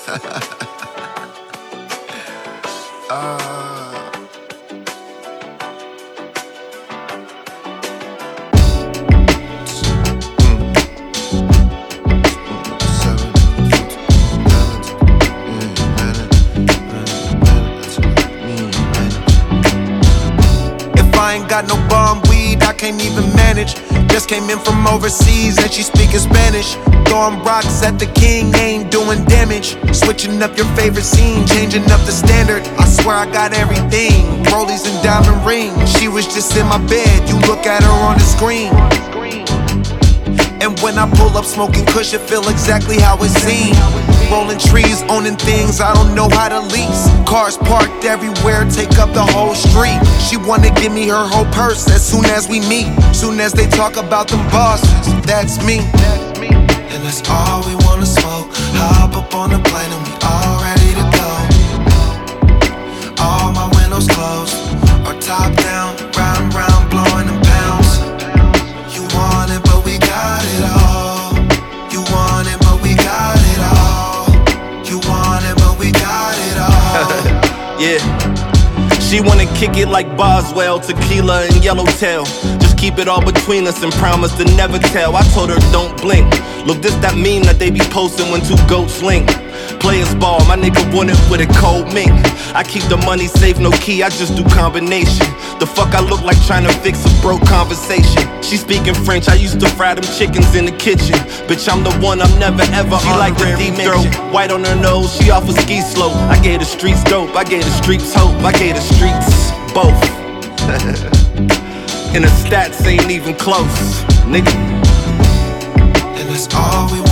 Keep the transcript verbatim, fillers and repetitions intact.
uh, I ain't got no bomb weed, I can't even manage. Just came in from overseas and she speaking Spanish. Throwing rocks at the king, ain't doing damage. Switching up your favorite scene, changing up the standard. I swear I got everything, rollies and diamond rings. She was just in my bed, you look at her on the screen. And when I pull up smoking kush, it feel exactly how it seemed. Rolling trees, owning things I don't know how to lease. Cars parked everywhere, take up the whole street. She wanna give me her whole purse as soon as we meet. Soon as they talk about them bosses, that's me. And that's all we wanna smoke. Hop up on the plane and we all ready to go. All my windows closed, or top down, round and round, blowing them pounds. You want it, but we got it all. You want it, but we got it all. You want it, but we got it all. Yeah. She wanna kick it like Boswell, tequila and yellowtail. Just keep it all between us and promise to never tell. I told her don't blink. Look, this that meme that they be posting when two goats link. Players ball, my nigga want it with a cold mink. I keep the money safe, no key, I just do combination. The fuck I look like trying to fix a broke conversation. She speaking French, I used to fry them chickens in the kitchen. Bitch, I'm the one, I'm never ever She like the deep throat, white on her nose, she off a ski slope. I gave the streets dope, I gave the streets hope, I gave the streets both. And the stats ain't even close, nigga. And that's all we